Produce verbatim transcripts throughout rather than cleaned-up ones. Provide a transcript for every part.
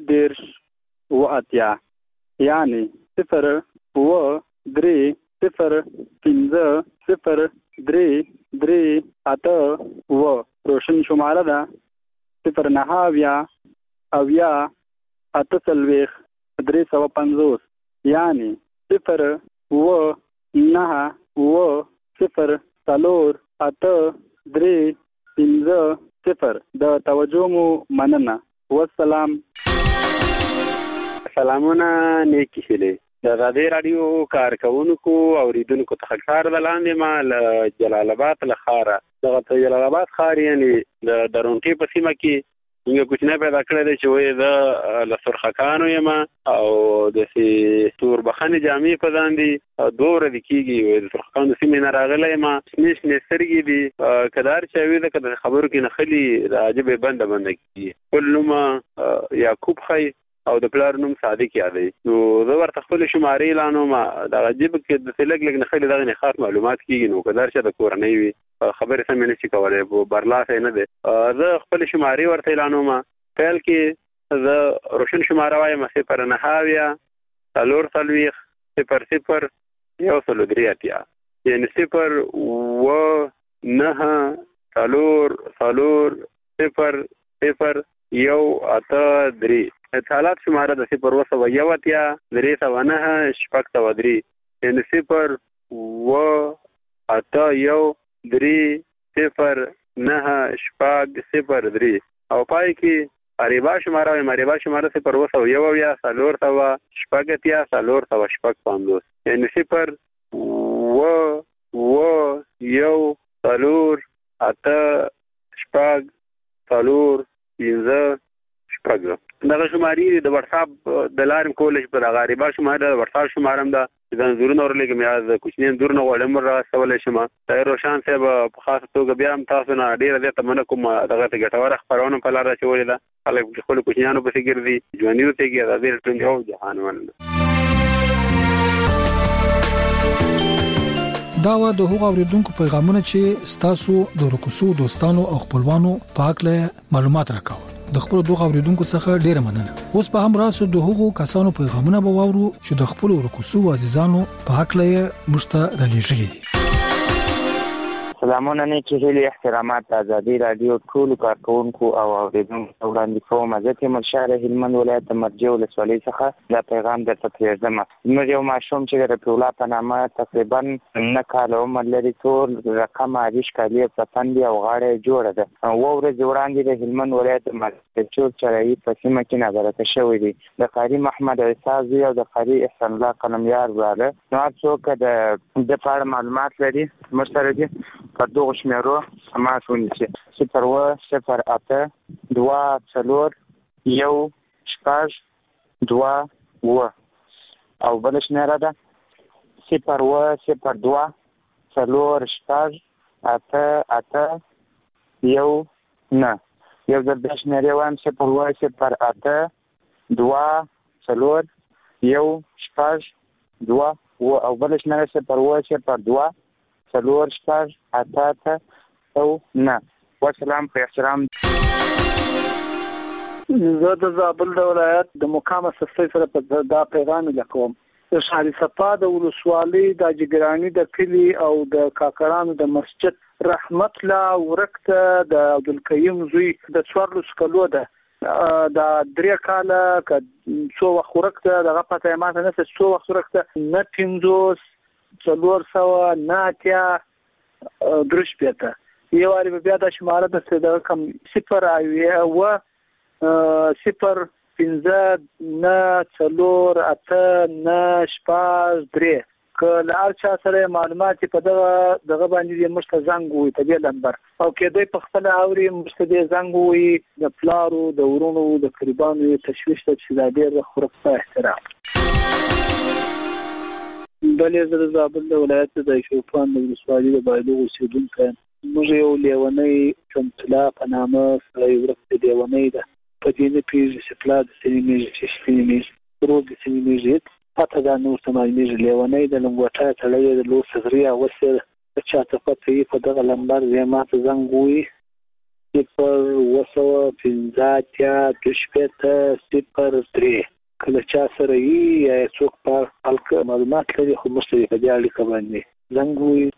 دیرش و اتیا یعنی صفر و درې صفر پنځه صفر درې درې اته و. روشن شماره ده صفر نهه اویا اویا اته څلوېښت درې سوه پنځوس یعنی صفر و نهه و صفر څلور اته درې پنځه صفر. د توجه مو مننه. والسلام. سلامونه نیکی هیلې. د ازادۍ راډیو کارکونکو او اوریدونکو ته ښکار د لاندې ما له جلال آباد له ښاره دغه جلال آباد ښار یعنې د درونټې په سیمه کې یو کوچنی پیدا کړی دی چې وایي زه له سرخکانو یم او داسې توربخنې جامې په ځان دي دوه ورځې کېږي وایي د سرخکانو د سیمې نه راغلی یم شنې شنې سترګې دي که د هر چا وي ده که د خبرو کې نښلي د عجبې بنده بنده کېږي. خپل نوم یعقوب خی او د پلار نوم صادق یادوي. نو زه ورته خپلې شمارې اعلانوم دغه جیب کې داسې لږ لږ نښلي دغه نه خاص معلومات کېږي نو که د هر چا د کورنۍ وي خبرې سمې نشي کولی برلاسی نه دی. زه خپلې شمارې ورته اعلانوم. پیل کې زه روشن شماره وایم صفر نهه اویا څلور څلوېښت صفر صفر یو سلو درې اتیا یعنې صفر اوه نهه څلور څلور صفر صفر یو اته درې. اتصالات شماره د صفر اوه سوه یو اتیا درې سوه نهه شپږ سوه درې یعنې صفر اوه اته یو درې صفر نهه شپږ صفر درې. او پای کې اریبا شماره وایم. اریبا شماره صفر اوه سوه یو اویا څلور سوه شپږ اتیا څلور سوه شپږ پنځوس یعنې صفر اوه اوه یو څلور اته شپږ څلور پنځه شپږ. دغه شمارې د وټساپ د لارې کولی شي په دغه اریبا شماره د وټساپ شماره هم ده چې د انځورونه ورلېږم یا د کوچني انځورونه غواړم وررسولی شم. طاهر روشان صاحب په خاصه توګه بیا هم تاسو نه ډېره زیاته مننه کوم دغه ته ګټوره خپرونه په لار اچولې ده. خلک خپلو کوچنیانو پسې ګرځي ژوندي اوسېږي. ازادي راډیو او جهان مننه. دا و د هغو اوریدونکو پیغامونه چې ستاسو د ورکوسو دوستانو او خپلوانو په اړه معلومات راکاو. د خپل دوه اوریدونکو څخه ډیره مننه. اوس په هم راسو د هغو کسانو پیغامونه به واورو چې د خپل ورکوسو عزیزانو په اړه مشته رالېږلي دي. سلامونه نیکی هیلې احترامات ازادي راډیو ټولو کارکونکو او اوریدونکو وړاندې کوم. زه تیمور شاه هلمند ولایت د مرجې ولسوالۍ څخه دا پیغام درته پرېږدم. زموږ یو ماشوم چې د رفیع الله په نامه تقریبا نه کاله عمر لري، ټول رقم عریش کالي پسند او غاړه یې جوړه ده. اوه ورځې وړاندې د هلمند ولایت مرکچور چرایي په سیمه کې نظارت شوی دی. د قاري محمد عیسی زوی او د قاري احسان الله قلمیار وروره. نو هر څوک د د په اړه معلومات لري موږ سره دي په دغو شمېرو تماس ونیسي. صفر اوه صفر اته دوه څلور یو شپږ دوه اوه او بله شمېره ده صفر اوه صفر دوه څلور شپږ اته اته یو نه. یو ځل بیا شمېرې وایم صفر اوه صفر اته دوه څلور یو شپږ دوه اوه او بله شمېره صفر اوه صفر دوه څلور شپږ اته اته او نه. والسلام په احترام. زه د زابل د ولایت د مقام سستۍ سره په دا پیغام لیکوم. د شهر صفا د ولسوالۍ د جګرانی د کلی او د کاکړانو د مسجد رحمت الله ورکته د عبدالقیوم زوی د څوارلس کلو ده. دا درې کاله که څو وخت ورکته دغه پته یې ماته نه څو وخت ورکته نه پنځوس څلور سوه نه اتیا درې شپېته. یو وارې به بیا دا شماره ده دغه کم صفر اوه صفر پنځه نه څلور اته نه شپږ درې. که له هر چا سره معلومات په دغه دغه باندې یې موږ ته زنګ ووایي په دې نمبر او کېدای په خپله اوري موږ ته دې زنګ ووایي. د پلارو د ورونو د قریبانو یې تشویش ده چې دا ډېر خورک په احترام. بلې زه د زابل د ولایت د ایشوفان د ولسوالۍ د بایلوغ اوسېدونکی یم. موږ یو لیونی چمتلا په نامه سړی ورک د لیونی ده. په دې نه پوهېږي چې پلار د څه نومېږي چې شپې نومېږي ورور د څه نومېږي پته دا نه ورته معلومېږي. لیونی د لنګوټی سړی دی د لور صغري اغوستې ده. که چاته پته وي په دغه لمبر یې ما ته زنګ ووایي صفر وسوه پنځه اتیا دوه شپېته صفر درې. کله چا سره یې یا څوک په خپل معلومات لري خو موږ ته په دې اړیکه باندې زنګ ووایي.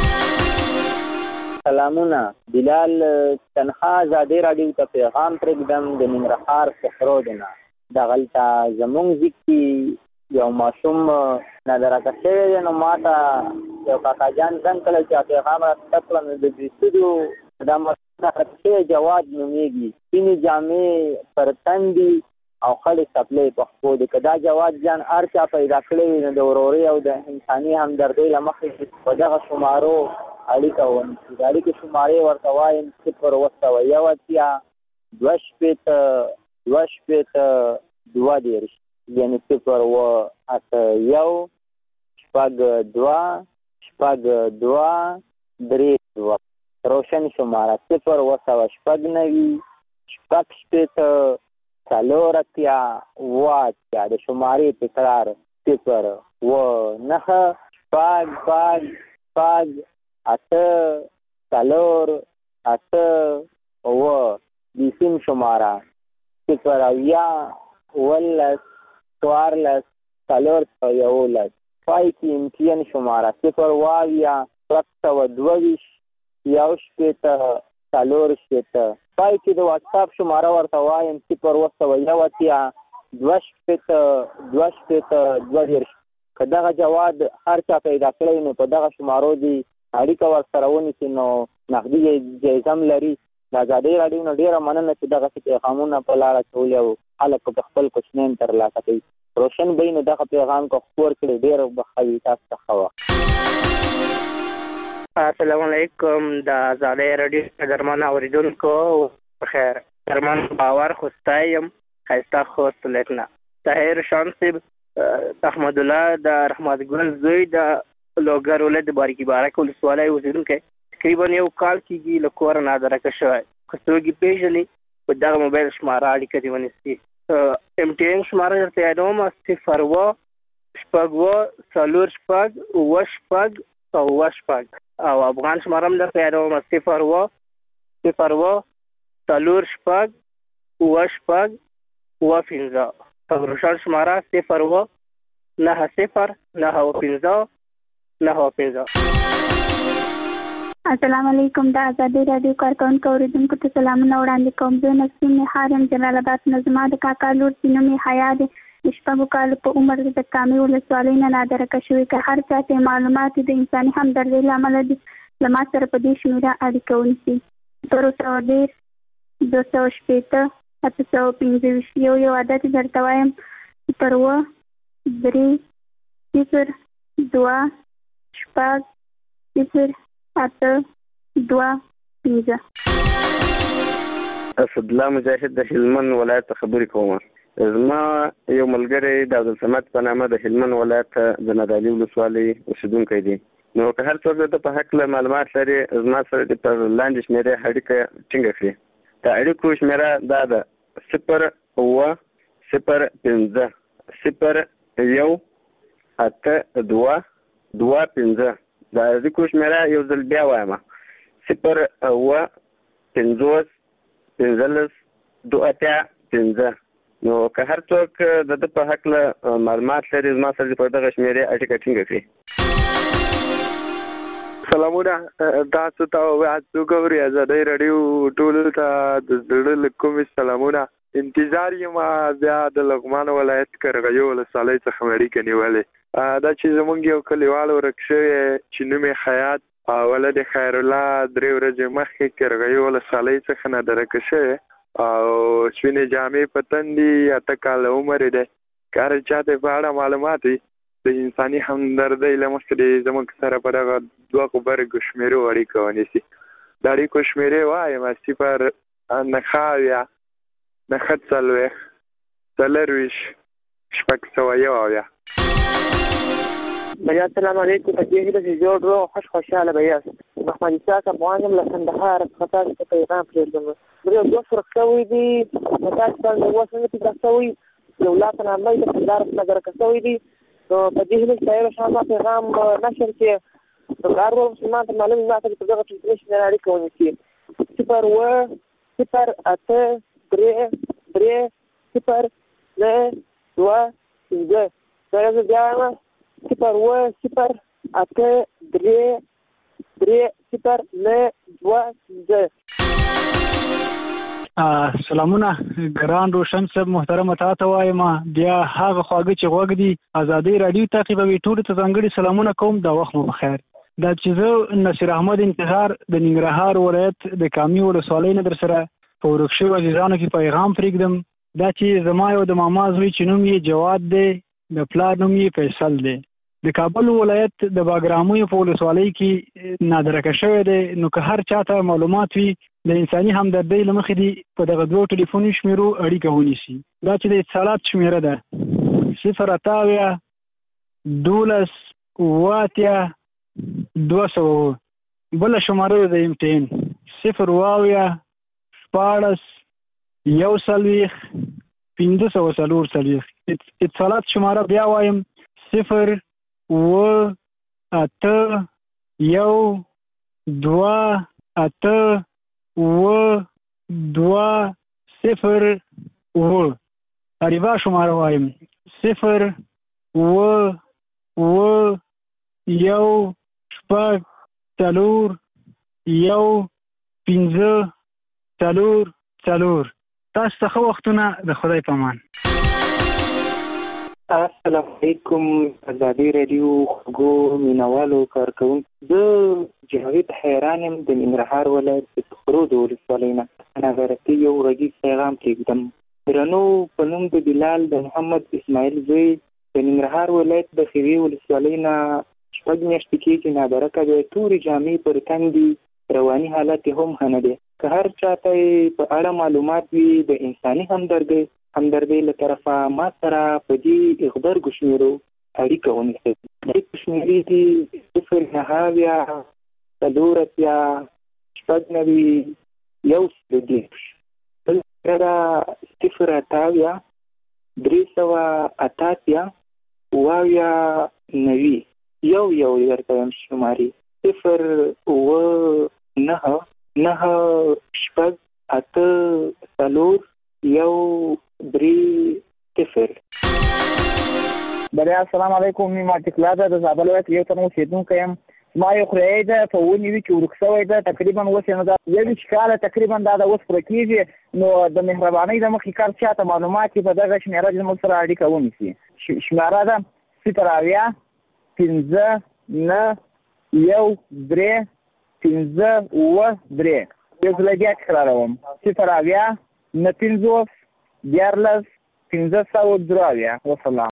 سلامونه. بلال تنها ازادي راډیو ته پیغام پرېږدم د ننګرهار صخرو نه. دغلته زمونږ ځای کې یو ماشوم نادرکه شوی دی، نو ما ته یو کاکا جان زنګ کړی چې پیغام راته کړم د بریسټو دا ماشوم نادرکه شوی جواد نومیږي، سپینې جامې پر تن دي او خړې څپلۍ په پښو دي. که دا جواد جان هر چا پیدا کړی وي نو د ورورۍ او د انساني همدردۍ له مخې په دغه شمارو اړیکه ونیسي. د اړیکې شمارې ورته وایم صفر اوه سوه یو اتیا دوه شپېته دوه شپېته دوه دېرش، یعنې صفر اوه اته یو شپږ دوه شپږ دوه درې دوه. روشن شماره صفر اوه سوه شپږ نوي شپږ شپېته څلور اتیا اوه اتیا. د شمارې تکرار صفر اوه نهه شپږ شپږ شپږ اته څلور اته اوه. د سیم شماره صفر اویا اوولس څوارلس څلور سوه یولس. پای کې امتیان شماره صفر اوه اویا شپږ سوه دوه ویشت یو شپېته څلور شپېته. پای کې د واټساپ شماره ورته وایم صفر اوه سوه یو اتیا دوه شپېته دوه شپېته دوه دېرش. که دغه جواد هر چا پیدا کړی نو په دغه شمارو دي اړیکه ورسره ونیسي نو نغدي جایزه هم لري. د ازادۍ راډیو نه ډېره مننه چې دغسې پیغامونه په لاره اچولي او خلک په خپل کوچنیان ترلاسه کوي. روشن بهي نو دغه پیغام که خپور کړي ډېر به ښه وي. تاسو ته ښه وخت. السلام علیکم. د ازادۍ راډیو قدرمن اورېدونکو بخیر. درمان باور خوستی یم ښایسته خوست لیکنه. طاهر شان صاحب احمد الله د رحمت ګل زوی د لوګر ولایت د باریکي بارک ولسوالۍ اوسېدونکی تقریبا یو کال کېږي له کوره نادرکه شوی. که څوک یې پېژني په دغه موبایل شماره اړیکه دې ونیسي. ایم ټي این شماره درته یادوم صفر اوه شپږ اوه څلور شپږ اوه شپږ اوه شپږ. او افغان شماره هم درته یادوم صفر اوه صفر اوه څلور شپږ اوه شپږ اوه پنځه. روشن شماره صفر اوه نهه صفر نهه اوه پنځه نهه اوه پنځه. السلام علیکم. د ازادۍ راډیو کارکوونکو اورېدونکو ته سلامونه وړاندې کوم. زه نسیم نهار یم جلال آباد نه. زما د کاکا لور چې نوم یې حیا دی، د شپږو کالو په عمر د کامې ولسوالۍ نه نادرکه شوې. که هر چا ته معلومات د انساني همدردۍ له امله دي له ما سره په دې شمېره اړیکه ونیسي. صفر سوه دېرش دوه سوه شپېته اته سوه پنځه ویشت. یو یو عدد درته وایم صفر اوه درې صفر دوه شپږ صفر اته دوه پنځه. اسدالله مجاهد د هلمند ولایت خبرې کوم. زما یو ملګری د عبدالصمد په نامه د هلمند ولایت د نادعلي ولسوالۍ اوسېدونکی دی. نو که هر څوک د په هکله معلومات لري زما سره د پر لاندې شمېرې اړیکه ټینګه کړي. د اړیکو شمېره دا ده صفر اوه صفر پنځه صفر یو اته دوه دوه پنځه. د اړیکو شمېره یو ځل بیا وایم صفر اوه پنځوس پنځلس دوه اتیا پنځه. نو که هر څوک د ده په هکله معلومات لري زما سره په دغه شمېرې اړیکه ټینګه کړي. سلامونه. تاسو ته تاسو ګورئ ازادۍ راډیو ټولو ته د زړه له کومې سلامونه. انتظار یم بیا د لغمان ولایت کرغیو ولسوالۍ څخه مې اړیکه نیولې. دا چې زمونږ یو کلیوال ورک شوی چې نوم یې خیاط ولد خیرالله درې ورځې مخکې کرغیو ولسوالۍ څخه نادرکه شوی او سپینې جامې په تن دي، اته کاله عمر یې دی. که هر چا ته په اړه معلومات وي د انساني همدردۍ له مخې د زموږ سره په دغه دوه غبرګو شمېرو اړیکه ونیسي. د اړیکو شمېرې وایم صفر نښه اویا نښه څلوېښت څلرویشت شپږ سوه یو اویا. بیا السلام علیکم. په دې هیله چې جوړ روغ خوش خوشحاله به یاست. محمد اسحاق افغان یم له کندهار څخه تاسو ته پیغام پرېږدم. زه یو دوه فرق شوی دي نو تاسو باندې اوس نه پیدا شوی یو لا په نامه د کندهار څخه نادرکه شوی دي. نو په دې هیله چې طاهر شان پیغام نشر کړي نو کار وکړم چې ما ته معلوم نه کړي په دغه ټلیفون اړیکه ونیسي. صفر اوه صفر اته درې درې صفر نه دوه پنځه. دا زه بیا وایم صفر اوه صفر اته درې درې صفر نه دوه پنځه. سلامونه ګران روشن صاحب، محترم تاسو وایم بیا هغه خواږه چې غوږ دي ازادي رادیو تعقیبوي، ټول ته ځانګړي سلامونه کوم. دا وخت مو بخیر. دا چې زه نصیر احمد انتظار د ننګرهار ولایت د کامي ولسوالۍ نه در سره په ورک شویو عزیزانو کې پیغام پرېږدم. دا چې زما یو د ماما زوی چې نوم یې جواد دی، د پلار نوم یې فیصل دی، د کابل ولایت د باګرامو په ولسوالۍ کې نادرکه شوی دی. نو که هر چاته معلومات وي د انساني همدردۍ له مخې دي په دغه دوو ټلیفوني شمیرو اړیکه ونیسي. دا چې د اتصالات شمیره ده صفر اته اویا دولس اوه اتیا دوه سوه. بله شماره د امتحان صفر اوه اویا شپاړس یو څلوېښت پنځه سوه څلور څلوېښت. اتصالات شماره بیا وایم صفر اوه اته یو دوه اته اوه دوه صفر اوه. اریبا شماره وایم صفر اوه اوه یو شپږ څلور یو پنځه څلور څلور. تاسو ته ښه وختونه، د خدای په امان. السلام علیکم ازادي رادیو خوږو مینوالو کارکوونکو. زه جاوید حیران یم د ننګرهار ولایت د تخرو د ولسوالۍ نه. ناغیرتي یو غږیز پیغام پرېږدم. درنو په نوم د بلال د محمد اسماعیل زوی د ننګرهار ولایت د خیوي ولسوالۍ نه شپږ میاشتې کېږي نادرکه دی. تورې جامې پر تن دي، رواني حالت یې هم ښه نه دی. که هر چاته په اړه معلومات وي د انساني همدردۍ همدردۍ له طرفه ما سره په دې اغبرګو شمیرو اړیکه ونیسئ. دې شمیرې دي صفر نهه اویا څلور اتیا شپږ نوي یو سل دېرش. بل سره صفر اته اویا درې سوه اته اتیا اوه اویا نوي یو یو درته وایم شمارې صفر اوه نهه نهه شپږ اته څلور یو درې صفر. بله السلام علیکم. مې ماتکلا ده د زابل ولایت یو تن اوسېدونکی یم. زما یو خوريی ده په اووه نوي کې ورک شوی ده، تقریبا اوس یې نو ده یو ویشت کاله تقریبا دا د اوس پوره کېږي. نو د مهربانۍ د مخې کار چاته معلومات وي په دغه شمېره دې زموږ سره اړیکه ونیسي. شمېره ده صفر اویا پنځه نه یو درې پنځه اوه درې. یو ځل بیا تکراروم صفر اویا نه پنځوس دیارلس پنځه سوه درې اویا. وسلام.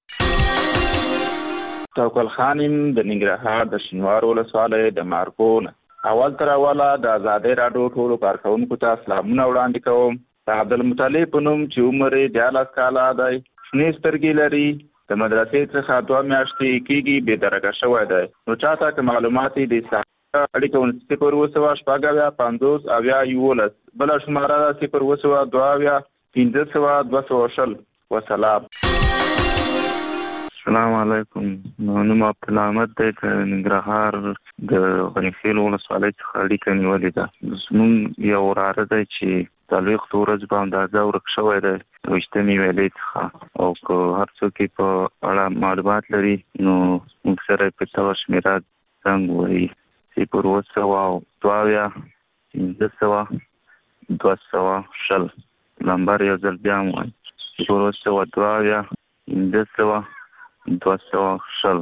توکل خان یم د ننګرهار د شینوار ولسوالۍ د مارکو نه. اول تر اوله د ازادۍ راډیو ټولو کارکوونکو ته سلامونه وړاندې کوم. د عبدالمطلب په نوم چې عمر یې دیارلس کاله دی، شنې سترګې لري، د مدرسې څخه دوه میاشتې کېږي بېدرکه شوی دی. نو چاته که معلومات یې د اصلاح اړیکه ونیسي صفر اوه سوه شپږ اویا پنځوس اویا یولس. بله شماره ده صفر اوه سوه دوه اویا پنځه سوه دوه سوه شل. وسلام. السلام علیکم. نوم عبدالله احمد دی، د ننګرهار د غنیخیل ولسوالۍ څخه اړیکه نیولې ده. زموږ یو وراره دی چې څلوېښتو ورځو په اندازه ورک شوی دی ویشتمې ویلې څخه، او که هر څوک یې په اړه معلومات لري نو موږ سره یې په دغه شمېره زنګ ووهي صفر اوه سوه دوه اویا پنځه سوه دوه سوه شل. نمبر یو ځل بیا هم وایم صفر اوه سوه دوه اویا پنځه سوه دوه سوه شل.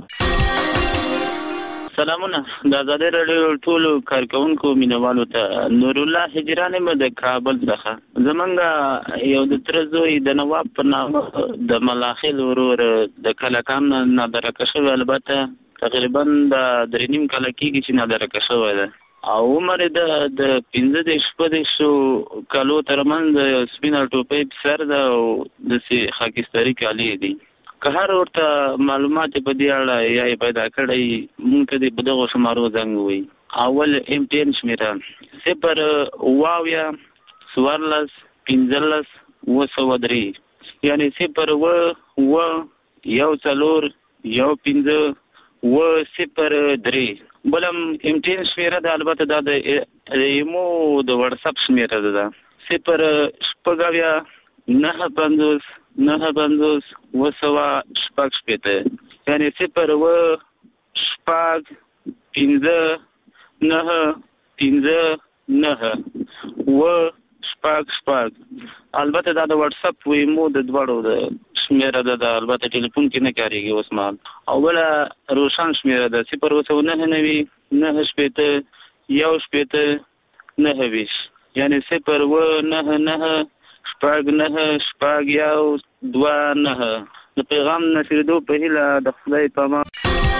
سلامونه د ازادۍ راډیو ټولو کارکوونکو مینوالو ته. نور الله هجران یم د کابل څخه. زمونږ یو د تره زوی د نواب په نامه د ملاخیل ورور د کلکان نه نادرکه شوی، البته تقریبا د درې نیم کاله کېږي چې نادرکه شوی ده، او عمر یې د پنځه دېرش شپږ دېرشو کالو ترمنځ سپینه ټوپۍ په سر ده او داسې خاکستري کالي دي. که هر ورته معلومات په دې اړه یا یې پیدا کړی مونږ ته دې په دغو شمارو زنګ ووهي. اول امتحان شمېره صفر اوه اویا څوارلس پنځلس اوه سوه درې، یعنې صفر اوه اوه یو څلور یو پنځه اوه صفر درې. بلم امتین شمیره ده البته دا د ایمو د واتساپ شمیره ده صفر شپږ اویا نهه پنځوس نهه پنځوس اوه سوه شپږ شپېته یعنې صفر اوه شپږ پنځه نهه پنځه نهه اوه شپږ شپږ البته دا د واتساپ و ایمو د دواړو د شمیره ده د البته ټلیفون کې نه کارېږي اوس مهال او بله روشن شمیره ده صفر اوه سوه نهه نوي نهه شپېته یو شپېته نهه ویشت یعنې صفر اوه نهه نهه شپږ نهه شپږ یو دوه نهه د پیغام نشریدو په هیله د خدای په امان.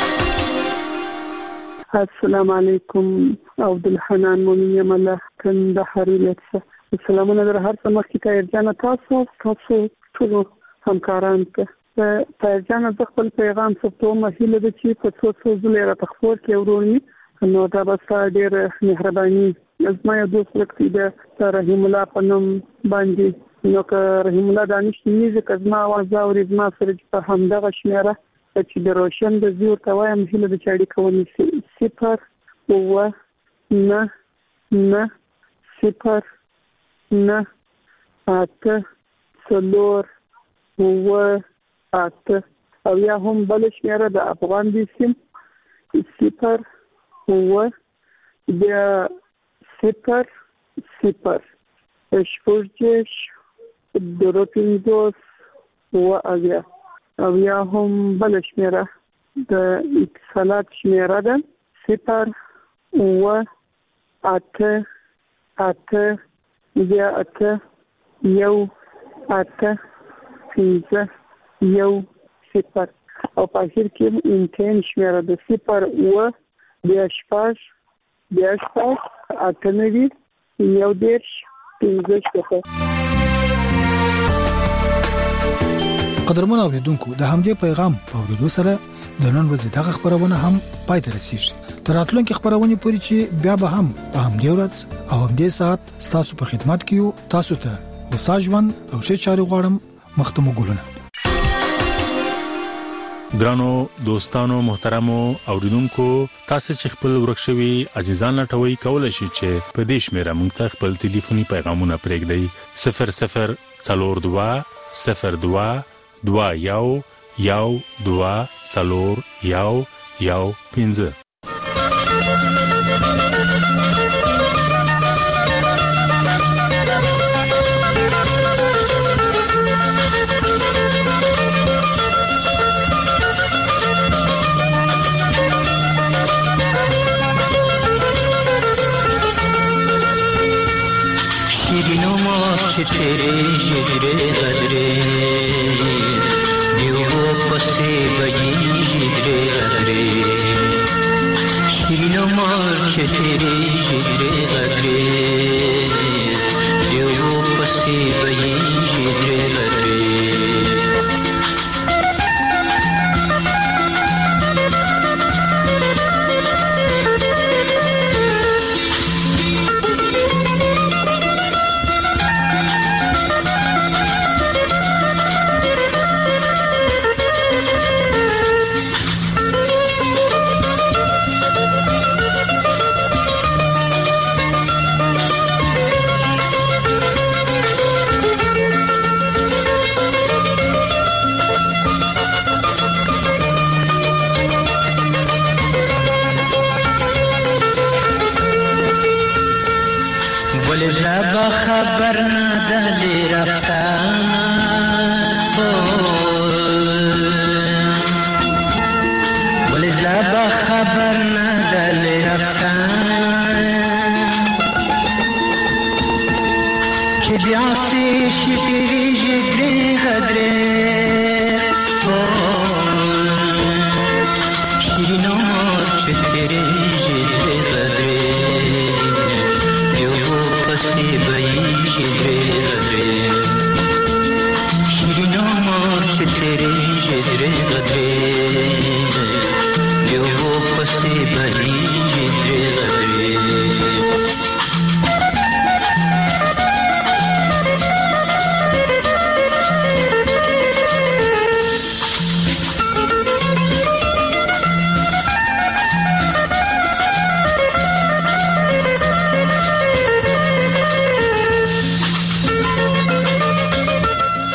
السلام علیکم عبدالحنان مومن یم الله کندهار ولایت څخه سلامونه در هر څه مخکې طاهر جانه تاسو تاسو ټولو همکاران ته طاهر جانه زه خپل پیغام ثبتوم هیله ده چې په څو څو ځله یې راته خپور کړې ورور مې نو دا به ستا ډېره مهرباني زما یو دوست ورک دی د رحیم الله په نوم باندې نو که رحیم الله دانش نیږي که زما اواز اوري زما سره چې په همدغه شمېره چې د روشن د زی ورته وایم هیله ده چې اړیکه ونیسي صفر اوه نه نه صفر نه اته څلور اوه اته او یا هم بله شمېره د افغان دی سیم صفر اوه بیا صفر صفر شپږ دېرش درې پنځوس اوه اویا او یا هم بله شمېره د اتصالات شمېره ده صفر اوه اته اته بیا اته یو اته پنځه یو صفر او په اخر کې انټین شمېره ده صفر اوه بیا شپږ بیا شپږ اته نوي یو دېرش پنځه شپېته. قدرمن اوریدونکو د همدې پیغام په اوریدو سره د نن ورځې دغه خبرونه هم پای ته رسیږي. تر راتلونکي خبرونه پورې چې بیا به هم په همدې ورځ او همدې ساعت ستاسو په خدمت کې یو. تاسو ته وساجوان او شه چاري غواړم مختمو ګلونه. ګرانو دوستانو محترمو اوریدونکو تاسو چې خپل ورکشوي عزیزان لټوي کولای شئ چې په دې شمیره موږ ته خپل ټلیفوني پیغامونه پرېږدئ صفر صفر څلور دوه صفر دوه دوه یو یو دوه څلور یو یو پنځه. شیرینو ماچ تیرے جگرے غدرے دیو پسے بجی جگرے غدرے شیرینو ماچ تیرے جگرے غدرے دیو پسے بجی جگرے غدرے خبر ندلی رفتن ولی زبا خبر ندلی رفتن که بیاسی شکری جگری غدره شیرینو چه تیری جگری غدره سی بئی جدرے غدرے شیرینو مارچ تیرے جدرے غدرے دیو پسی بئی